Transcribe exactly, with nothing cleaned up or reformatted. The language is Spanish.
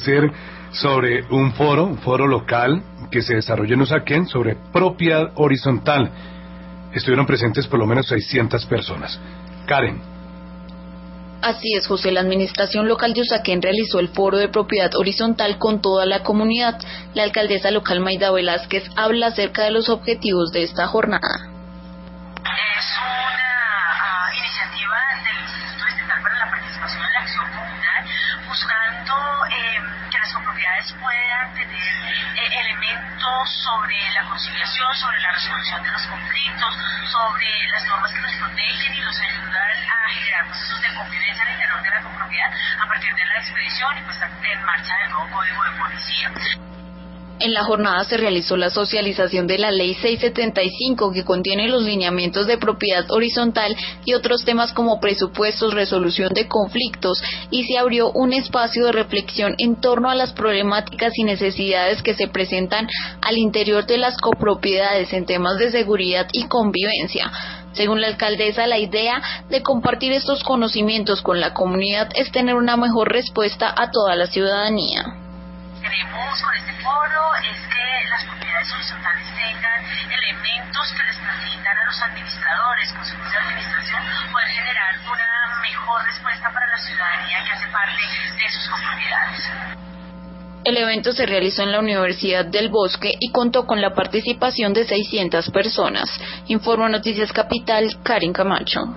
Ser sobre un foro, un foro local que se desarrolla en Usaquén sobre propiedad horizontal. Estuvieron presentes por lo menos seiscientas personas. Karen. Así es, José. La administración local de Usaquén realizó el foro de propiedad horizontal con toda la comunidad. La alcaldesa local Mayda Velázquez habla acerca de los objetivos de esta jornada. Es una uh, iniciativa del Instituto Distrital para la Participación en la Acción Comunal, buscando eh, que las copropiedades puedan tener eh, elementos sobre la conciliación, sobre la resolución de los conflictos, sobre las normas que nos protegen y nos ayudan a generar procesos de convivencia al interior de la copropiedad a partir de la expedición y pues en marcha del nuevo Código de Policía. En la jornada se realizó la socialización de la Ley seiscientos setenta y cinco, que contiene los lineamientos de propiedad horizontal y otros temas como presupuestos, resolución de conflictos, y se abrió un espacio de reflexión en torno a las problemáticas y necesidades que se presentan al interior de las copropiedades en temas de seguridad y convivencia. Según la alcaldesa, la idea de compartir estos conocimientos con la comunidad es tener una mejor respuesta a toda la ciudadanía. Queremos con este foro es que las propiedades horizontales tengan elementos que les permitan a los administradores, consejos de administración, poder generar una mejor respuesta para la ciudadanía que hace parte de sus copropiedades. El evento se realizó en la Universidad del Bosque y contó con la participación de seiscientas personas. Informa Noticias Capital, Karen Camacho.